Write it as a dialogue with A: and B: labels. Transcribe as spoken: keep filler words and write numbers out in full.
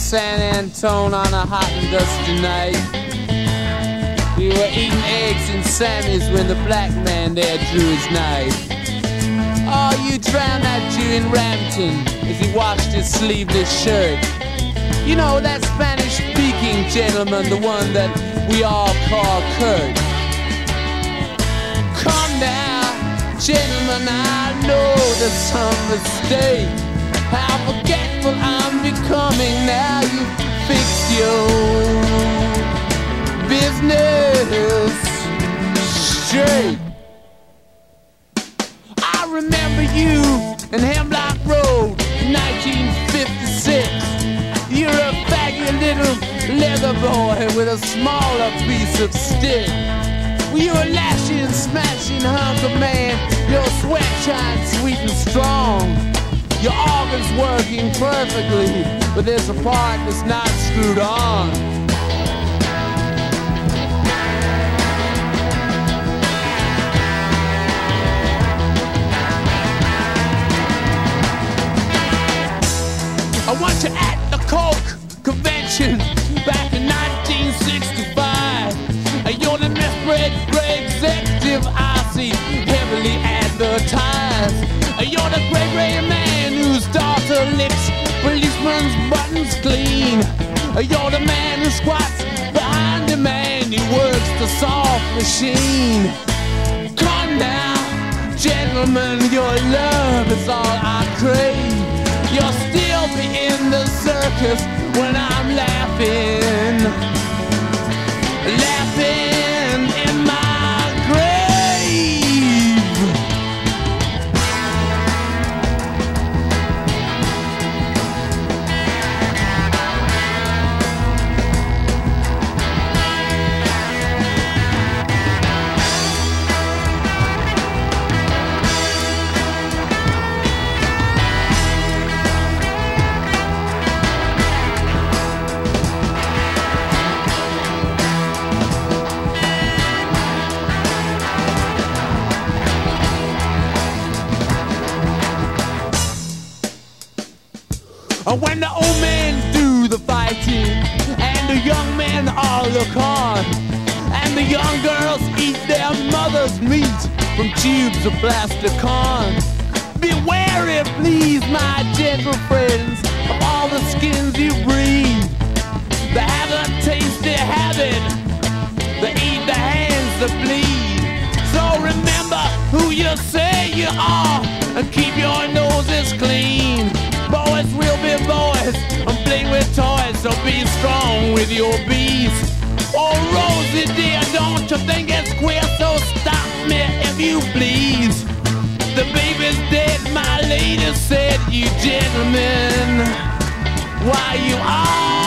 A: San Antone on a hot and dusty night. We were eating eggs and Sammy's when the black man there drew his knife. Oh, you drowned that Jew in Rampton as he washed his sleeveless shirt. You know, that Spanish-speaking gentleman, the one that we all call Kurt. Come now, gentlemen, I know there's some mistake. How forgetful I'm becoming now you fix your business straight. I remember you in Hemlock Road in nineteen fifty-six. You're a faggy little leather boy with a smaller piece of stick. Well, you're a lashing, smashing hunk of man. Your sweat shines sweet and strong. Your organ's working perfectly, but there's a part that's not screwed on. I want you at the Coke convention back in nineteen sixty-five. You're the misbred executive I see heavily advertised. You're the gray gray man whose daughter licks policeman's buttons clean. You're the man who squats behind the man who works the soft machine. Come now, gentlemen, your love is all I crave. You'll still be in the circus when I'm laughing, laughing in my grave. When the old men do the fighting and the young men all look on, and the young girls eat their mother's meat from tubes of plastic corn. Be wary, please, my gentle friends, of all the skins you breathe. They have a tasty habit, they eat the hands that bleed. So remember who you say you are and keep your noses clean. Boys will be boys and play with toys, so be strong with your bees. Oh, Rosie dear, don't you think it's queer? So stop me if you please. The baby's dead, my lady said, you gentlemen, why you are